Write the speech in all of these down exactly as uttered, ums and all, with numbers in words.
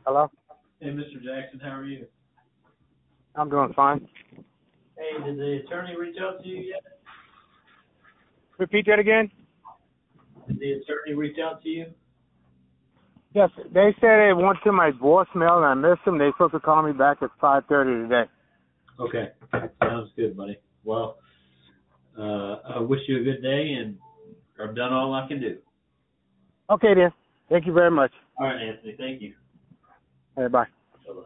Hello? Hey, Mister Jackson, how are you? I'm doing fine. Hey, did the attorney reach out to you yet? Repeat that again? Did the attorney reach out to you? Yes, they said they went to my voicemail and I missed them. They supposed to call me back at five thirty today. Okay, sounds good, buddy. Well, uh, I wish you a good day, and I've done all I can do. Okay, then. Thank you very much. All right, Anthony, thank you. Hey, bye. Bye-bye.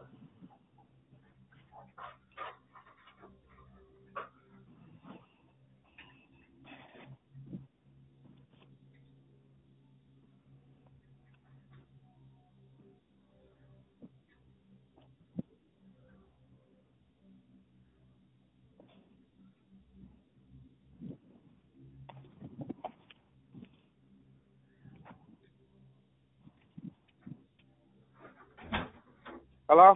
Hello?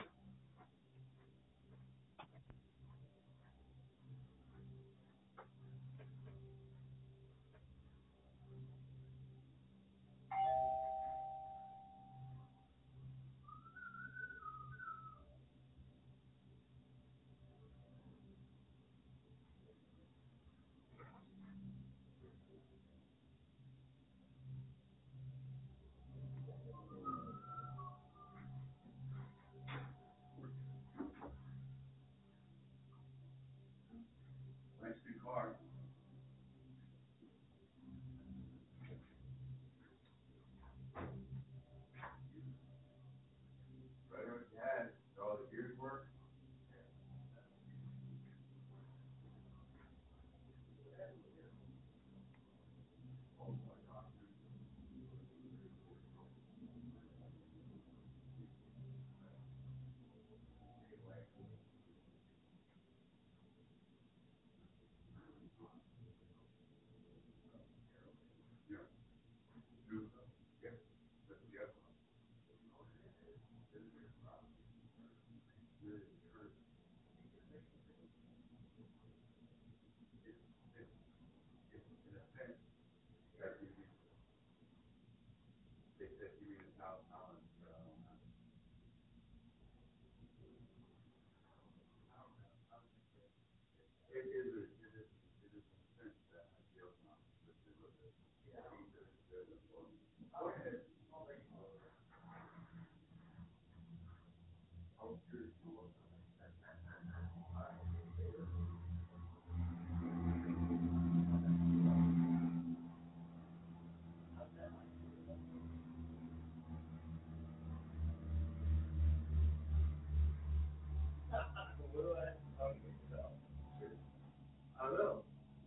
I will.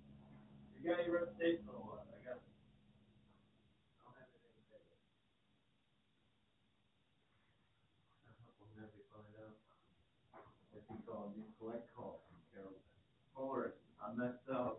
You got your reputation or what? I got. I'm happy to find out. If you call me, collect call from Carol. Forrest, I messed up.